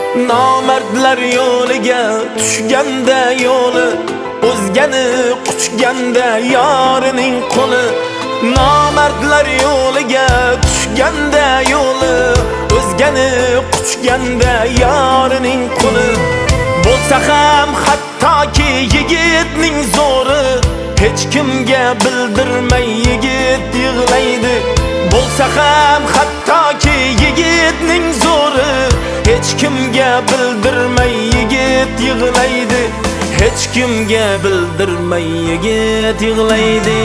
Nomardlar yo'liga tushganda yo'li, o'zgani quchganda yorining qo'li. Nomardlar yo'liga tushganda yo'li, o'zgani quchganda yorining qo'li. Bo'lsa ham hattoki yigitning zo'ri, hech kimga bildirmay yigit yig'laydi. Bo'lsa ham hattoki yigitning zo'ri, hech kimga bildirmay yigit yig'laydi. Hech kimga bildirmay yigit yig'laydi.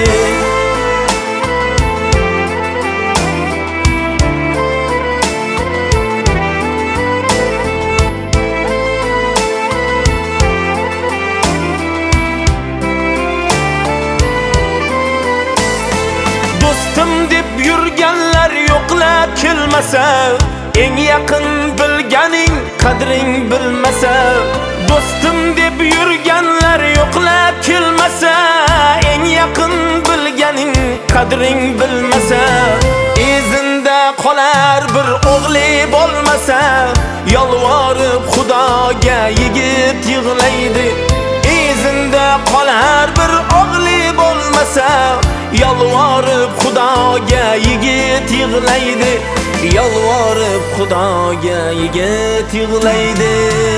Do'stim deb yurganlar yo'qlab kelmasa, eng yaqin bilganing qadring bilmasa. Do'stim deb yurganlar yo'qlab kelmasa, eng yaqin bilganing qadring bilmasa. Izinda qolar bir o'g'li bo'lmasa, yolvorib Xudoga yigit yig'laydi. Izinda qolar bir o'g'li bo'lmasa, yolvorib Xudoga yigit yig'laydi. Yolvorib Xudoga yigit yig'laydi.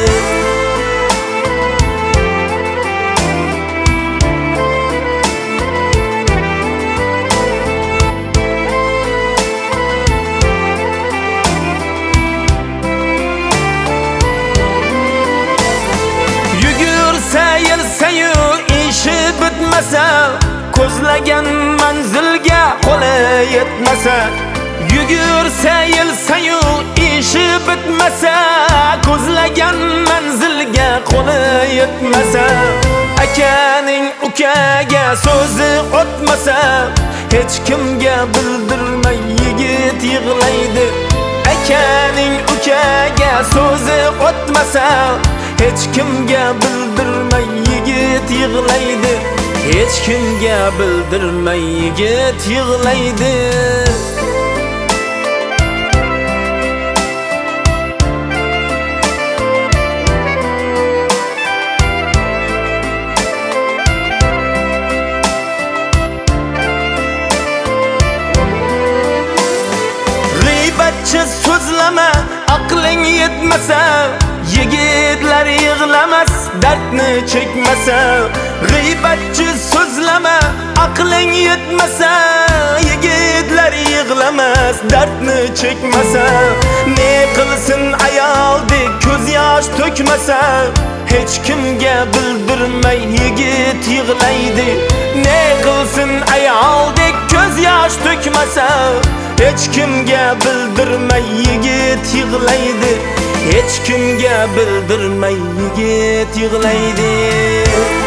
Yugursa yelsayu ishi bitmasa, ko'zlagan manzilga qo'li yetmasa. Yugursa yelsayu ishi bitmasa, ko'zlagan manzilga qo'li yetmasa. Akaning ukaga so'zi o'tmasa, hech kimga bildirmay yigit yig'laydi. Akaning ukaga so'zi o'tmasa, hech kimga bildirmay yigit yig'laydi. Hech kimga bildirmay yigit yig'laydi. G'iybatchi so'zlama, aqling yetmasa, yigitlar yig'lamas, dardni chekmasa. G'iybatchi so'zlama, aqling yetmasa, yigitlar yig'lamas, dardni chekmasa. Ne qilsin ayoldek ko'z yosh to'kmasa, hech kimga bildirmay yigit yig'laydi. Ne qilsin ayoldek ko'z yosh to'kmasa, hech kimga bildirmay yigit yig'laydi. Hech kimga bildirmay yigit yig'laydi.